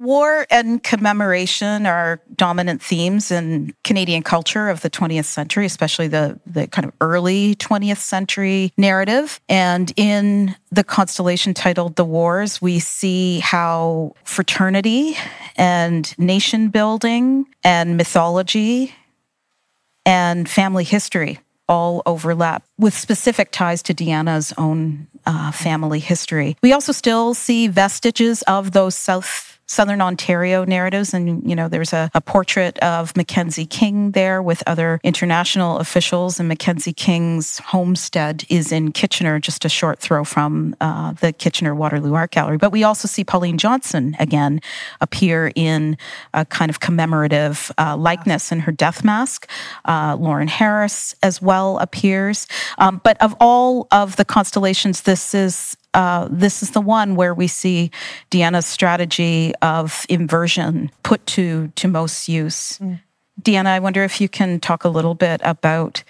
War and commemoration are dominant themes in Canadian culture of the 20th century, especially the kind of early 20th century narrative. And in the constellation titled The Wars, we see how fraternity and nation building and mythology and family history all overlap with specific ties to Deanna's own family history. We also still see vestiges of those Southern Ontario narratives. And, there's a portrait of Mackenzie King there with other international officials. And Mackenzie King's homestead is in Kitchener, just a short throw from the Kitchener-Waterloo Art Gallery. But we also see Pauline Johnson again appear in a kind of commemorative likeness in her death mask. Lauren Harris as well appears. But of all of the constellations, this is the one where we see Deanna's strategy of inversion put to most use. Deanna, I wonder if you can talk a little bit about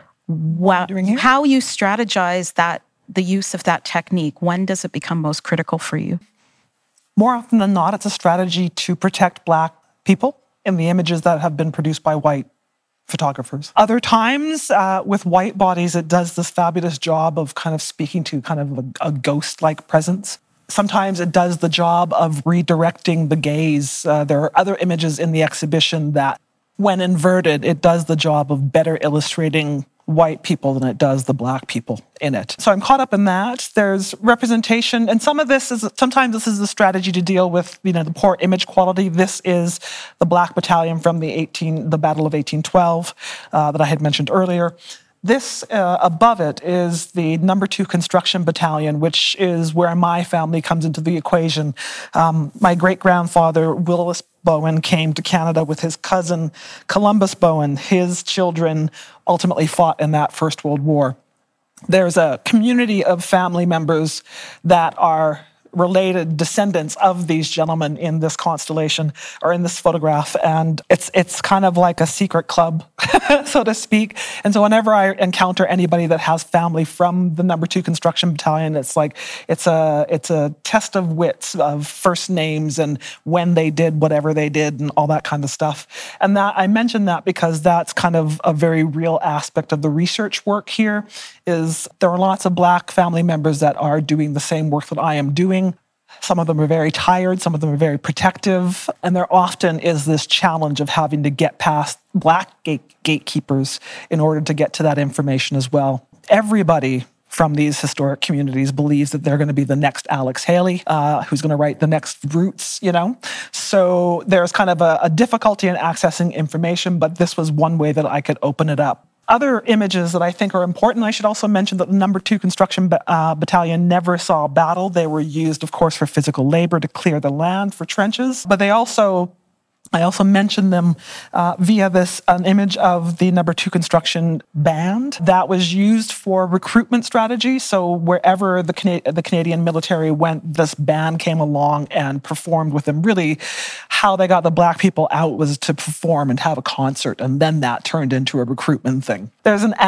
how you strategize the use of that technique. When does it become most critical for you? More often than not, it's a strategy to protect Black people in the images that have been produced by white photographers. Other times, with white bodies, it does this fabulous job of kind of speaking to kind of a ghost-like presence. Sometimes it does the job of redirecting the gaze. There are other images in the exhibition that, when inverted, it does the job of better illustrating white people than it does the Black people in it. So I'm caught up in that. There's representation, and sometimes this is a strategy to deal with, the poor image quality. This is the Black Battalion from the Battle of 1812 that I had mentioned earlier. This, above it, is the No. 2 Construction Battalion, which is where my family comes into the equation. My great-grandfather, Willis Bowen, came to Canada with his cousin, Columbus Bowen. His children ultimately fought in that First World War. There's a community of family members that are related descendants of these gentlemen in this constellation or in this photograph, and it's kind of like a secret club, so to speak. And so whenever I encounter anybody that has family from the No. 2 Construction Battalion, it's a test of wits, of first names and when they did whatever they did and all that kind of stuff. And that I mention that because that's kind of a very real aspect of the research work here. Is there are lots of Black family members that are doing the same work that I am doing. Some of them are very tired, some of them are very protective, and there often is this challenge of having to get past Black gatekeepers in order to get to that information as well. Everybody from these historic communities believes that they're going to be the next Alex Haley, who's going to write the next Roots, So there's kind of a difficulty in accessing information, but this was one way that I could open it up. Other images that I think are important, I should also mention that the No. 2 Construction Battalion never saw a battle. They were used, of course, for physical labor to clear the land for trenches. But I also mentioned them via an image of the No. 2 Construction Band that was used for recruitment strategy. So wherever the Canadian military went, this band came along and performed with them. Really, how they got the Black people out was to perform and have a concert, and then that turned into a recruitment thing. There's a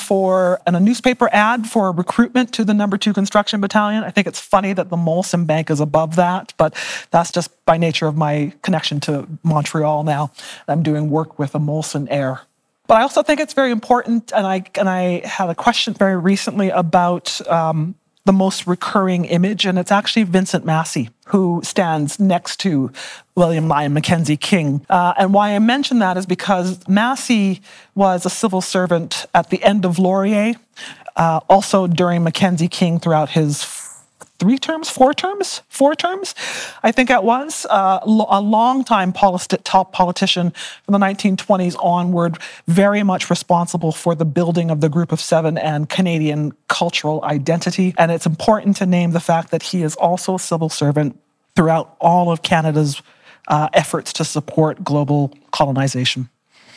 newspaper ad for recruitment to the No. 2 Construction Battalion. I think it's funny that the Molson Bank is above that, but that's just by nature of my connection to Montreal now. I'm doing work with a Molson Air. But I also think it's very important, and I had a question very recently about the most recurring image, and it's actually Vincent Massey, who stands next to William Lyon Mackenzie King. And why I mention that is because Massey was a civil servant at the end of Laurier, also during Mackenzie King throughout his four terms, I think it was. A long-time top politician from the 1920s onward, very much responsible for the building of the Group of Seven and Canadian cultural identity. And it's important to name the fact that he is also a civil servant throughout all of Canada's efforts to support global colonization,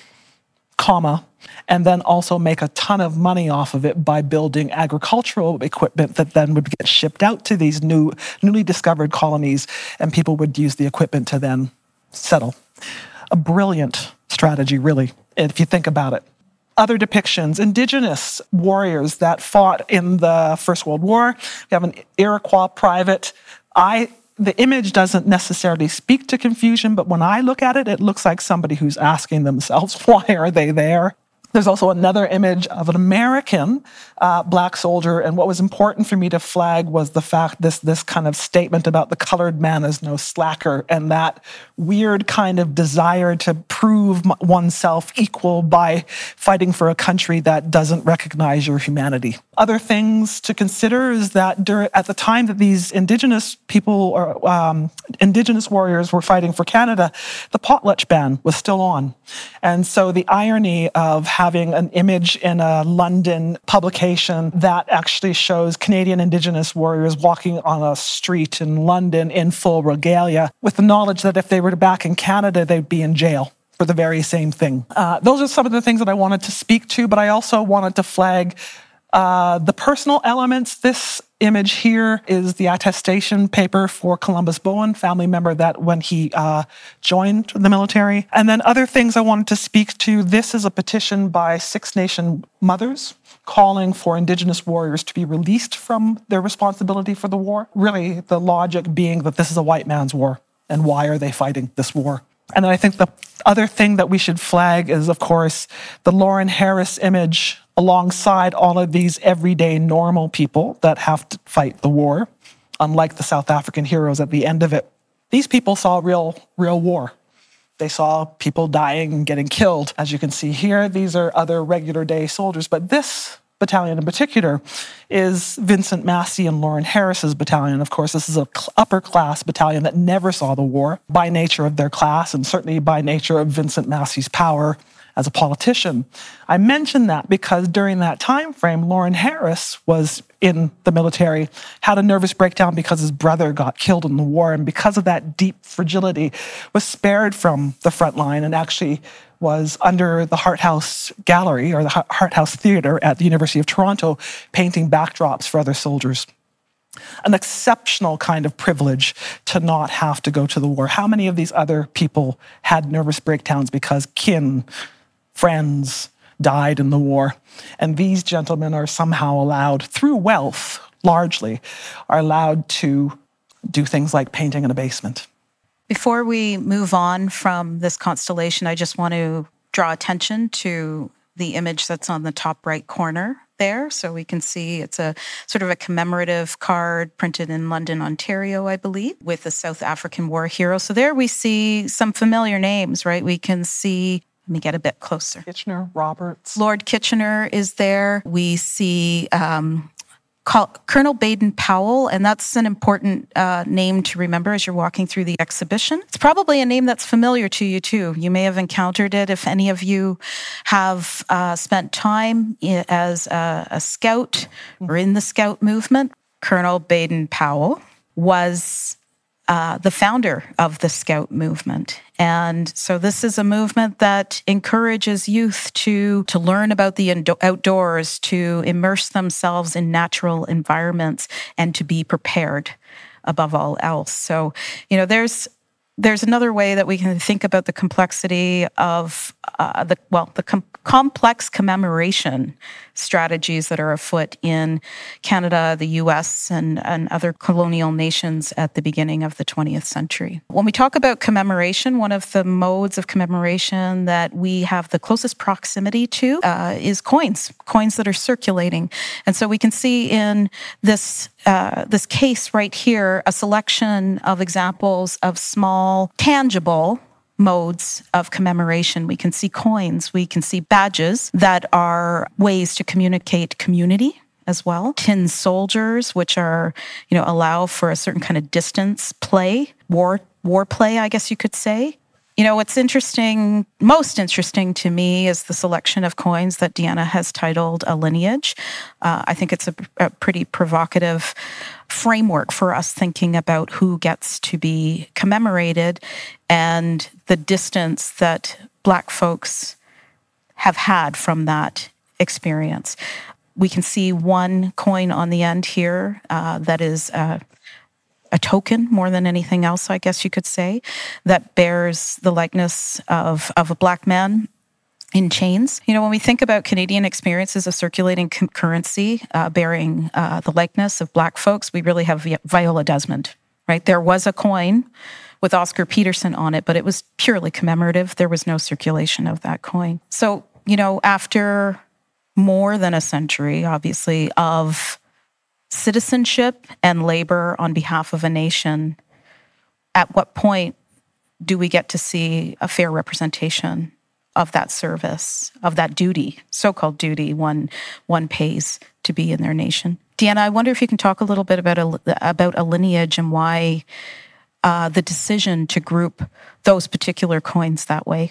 and then also make a ton of money off of it by building agricultural equipment that then would get shipped out to these newly discovered colonies, and people would use the equipment to then settle. A brilliant strategy, really, if you think about it. Other depictions, Indigenous warriors that fought in the First World War. We have an Iroquois private. the image doesn't necessarily speak to confusion, but when I look at it, it looks like somebody who's asking themselves, why are they there? There's also another image of an American Black soldier, and what was important for me to flag was the fact this kind of statement about the colored man is no slacker, and that weird kind of desire to prove oneself equal by fighting for a country that doesn't recognize your humanity. Other things to consider is that at the time that these Indigenous people or Indigenous warriors were fighting for Canada, the potlatch ban was still on. And so the irony of having an image in a London publication that actually shows Canadian Indigenous warriors walking on a street in London in full regalia, with the knowledge that if they were back in Canada, they'd be in jail for the very same thing. Those are some of the things that I wanted to speak to, but I also wanted to flag the personal elements. This image here is the attestation paper for Columbus Bowen, family member that when he joined the military. And then other things I wanted to speak to. This is a petition by Six Nation mothers calling for Indigenous warriors to be released from their responsibility for the war. Really, the logic being that this is a white man's war, and why are they fighting this war? And then I think the other thing that we should flag is, of course, the Lauren Harris image alongside all of these everyday normal people that have to fight the war, unlike the South African heroes at the end of it. These people saw real war. They saw people dying and getting killed. As you can see here, these are other regular day soldiers, but this battalion in particular is Vincent Massey and Lauren Harris's battalion. Of course, this is an upper class battalion that never saw the war by nature of their class and certainly by nature of Vincent Massey's power as a politician. I mention that because during that time frame, Lauren Harris was in the military, had a nervous breakdown because his brother got killed in the war, and because of that deep fragility, was spared from the front line and actually was under the Hart House Gallery or the Hart House Theatre at the University of Toronto, painting backdrops for other soldiers. An exceptional kind of privilege to not have to go to the war. How many of these other people had nervous breakdowns because kin, friends died in the war? And these gentlemen are somehow allowed, through wealth largely, are allowed to do things like painting in a basement. Before we move on from this constellation, I just want to draw attention to the image that's on the top right corner there. So we can see it's a sort of a commemorative card printed in London, Ontario, I believe, with the South African war hero. So there we see some familiar names, right? We can see, let me get a bit closer. Kitchener, Roberts. Lord Kitchener is there. We see Colonel Baden-Powell, and that's an important name to remember as you're walking through the exhibition. It's probably a name that's familiar to you too. You may have encountered it if any of you have spent time as a scout or in the scout movement. Colonel Baden-Powell was the founder of the Scout movement. And so this is a movement that encourages youth to learn about the outdoors, to immerse themselves in natural environments, and to be prepared above all else. So, there's another way that we can think about the complexity of the complex commemoration strategies that are afoot in Canada, the US, and other colonial nations at the beginning of the 20th century. When we talk about commemoration, one of the modes of commemoration that we have the closest proximity to is coins that are circulating. And so we can see in this case right here a selection of examples of small, tangible modes of commemoration. We can see coins, we can see badges that are ways to communicate community as well. Tin soldiers, which are, allow for a certain kind of distance play, war play, I guess you could say. What's most interesting to me is the selection of coins that Deanna has titled A Lineage. I think it's a pretty provocative framework for us thinking about who gets to be commemorated and the distance that Black folks have had from that experience. We can see one coin on the end here that is a token more than anything else, I guess you could say, that bears the likeness of a Black man in chains. When we think about Canadian experiences of circulating currency bearing the likeness of Black folks, we really have Viola Desmond right? There was a coin with Oscar Peterson on it, but it was purely commemorative. There was no circulation of that coin. So, after more than a century, obviously, of citizenship and labor on behalf of a nation, at what point do we get to see a fair representation of that service, of that duty, so-called duty one pays to be in their nation? Deanna, I wonder if you can talk a little bit about a lineage and why the decision to group those particular coins that way.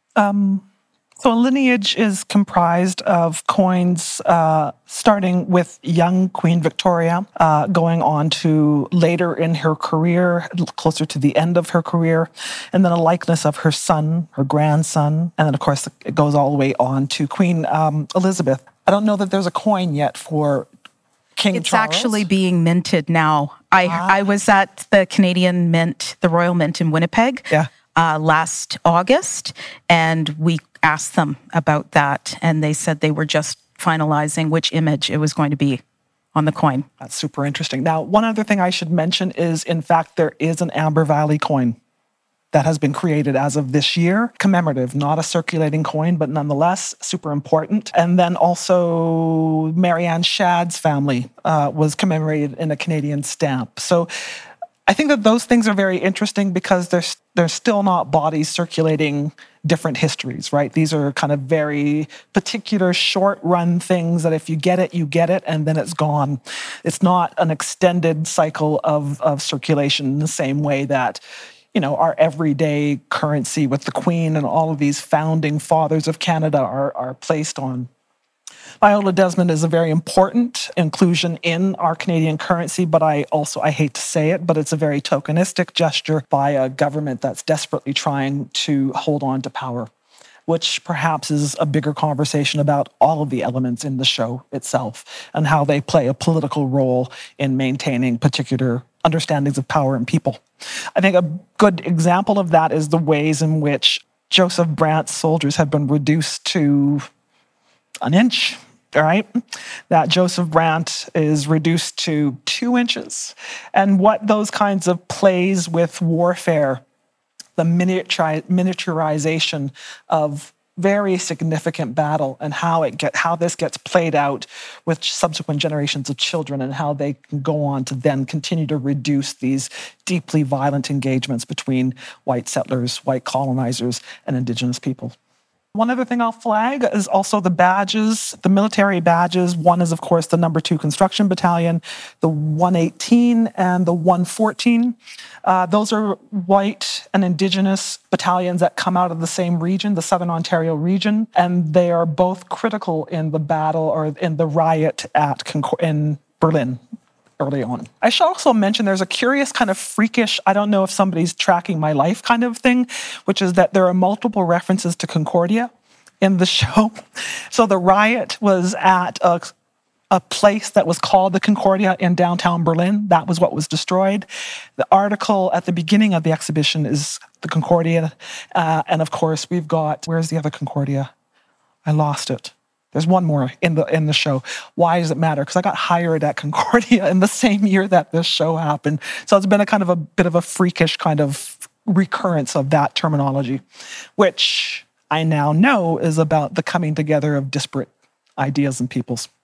So a lineage is comprised of coins starting with young Queen Victoria, going on to later in her career, closer to the end of her career, and then a likeness of her son, her grandson, and then of course it goes all the way on to Queen Elizabeth. I don't know that there's a coin yet for King Charles. It's actually being minted now. I was at the Canadian Mint, the Royal Mint in Winnipeg, last August, and we asked them about that, and they said they were just finalizing which image it was going to be on the coin. That's super interesting. Now, one other thing I should mention is, in fact, there is an Amber Valley coin that has been created as of this year, commemorative, not a circulating coin, but nonetheless super important. And then also Marianne Shadd's family was commemorated in a Canadian stamp. So I think that those things are very interesting because there's still not bodies circulating different histories, right? These are kind of very particular short-run things that if you get it, and then it's gone. It's not an extended cycle of circulation in the same way that, our everyday currency with the Queen and all of these founding fathers of Canada are placed on. Viola Desmond is a very important inclusion in our Canadian currency, but I hate to say it, but it's a very tokenistic gesture by a government that's desperately trying to hold on to power, which perhaps is a bigger conversation about all of the elements in the show itself and how they play a political role in maintaining particular understandings of power and people. I think a good example of that is the ways in which Joseph Brant's soldiers have been reduced to an inch, right? That Joseph Brant is reduced to 2 inches. And what those kinds of plays with warfare, the miniaturization of very significant battle and how this gets played out with subsequent generations of children and how they can go on to then continue to reduce these deeply violent engagements between white settlers, white colonizers, and Indigenous people. One other thing I'll flag is also the badges, the military badges. One is, of course, the number 2 Construction Battalion, the 118 and the 114. Those are white and Indigenous battalions that come out of the same region, the Southern Ontario region, and they are both critical in the battle or in the riot in Berlin early on. I should also mention there's a curious kind of freakish, I don't know if somebody's tracking my life kind of thing, which is that there are multiple references to Concordia in the show. So the riot was at a place that was called the Concordia in downtown Berlin. That was what was destroyed. The article at the beginning of the exhibition is the Concordia. And of course, we've got, where's the other Concordia? I lost it. There's one more in the show. Why does it matter? Because I got hired at Concordia in the same year that this show happened. So it's been a kind of a bit of a freakish kind of recurrence of that terminology, which I now know is about the coming together of disparate ideas and peoples.